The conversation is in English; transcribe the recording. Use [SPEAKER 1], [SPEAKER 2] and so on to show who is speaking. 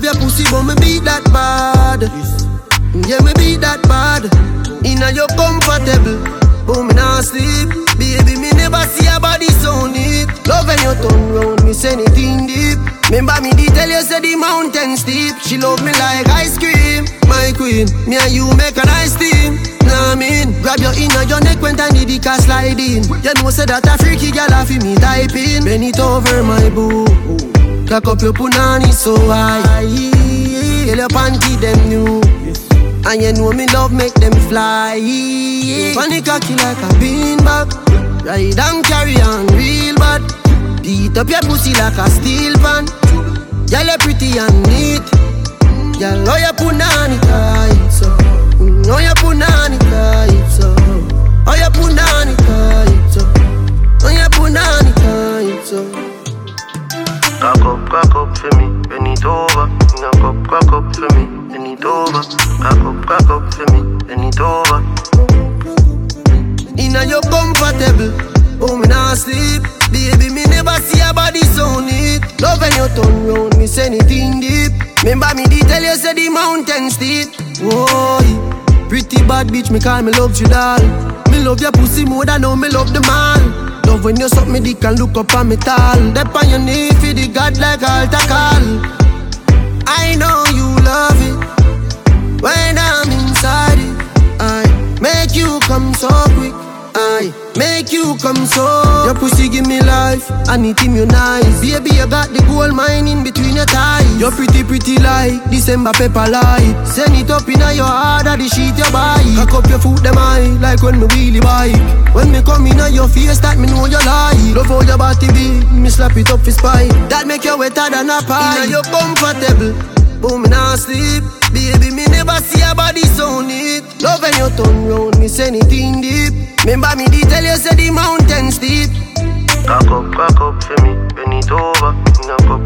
[SPEAKER 1] your pussy, but me beat that bad. Yeah, me beat that bad. Inna you comfortable, but me not sleep. Baby, me never see a body so neat. Love when you turn round, me say anything deep. Remember me did tell you say the mountain steep. She love me like ice cream, my queen. Me and you make a nice team. Nah, I mean, grab your inner your neck when tiny dick a slide in. You know say that a freaky girl a fi me type in. Bend it over my boo. Cock up your punani so high. Girl your panty them new. And you know me love make them fly. Funny cocky like a beanbag. Ride and carry on real bad. Beat up your pussy like a steel pan. Girl you pretty and neat. Girl how you punani tight so. How you punani tight so. How you punani tight so. How you punani tight so.
[SPEAKER 2] Cock up for me, bend it over. Cock up for me, bend it over. Cock up for me, bend it over.
[SPEAKER 1] Inna you comfortable, oh me not sleep. Baby, me never see a body so neat. Love when you turn round, me say anything deep. Remember me did tell you say the mountain steep. Whoa, pretty bad bitch, me call me love you doll. Me love your pussy more than how me love the man. Love when you suck me dick and look up on me tall. Dep on your knee for the god like altar call. I know you love it when I'm inside it. I make you come so quick. I make you come so. Your pussy give me life, and it immunize. Baby, you got the gold mine in between your thighs. You're pretty like December pepper light. Send it up in your heart, the sheet you buy. Cock up your foot, them high, like when me wheelie bike. When me come in your face, that me know you lie. Love how your body be, me slap it up for spine. That make you wetter than a pie. Inna you comfortable, but me not sleep. Baby, me never see a body so neat. Love when you turn round, me say anything deep. Remember me did tell you say the mountain steep.
[SPEAKER 2] Cock up for me, bend it over.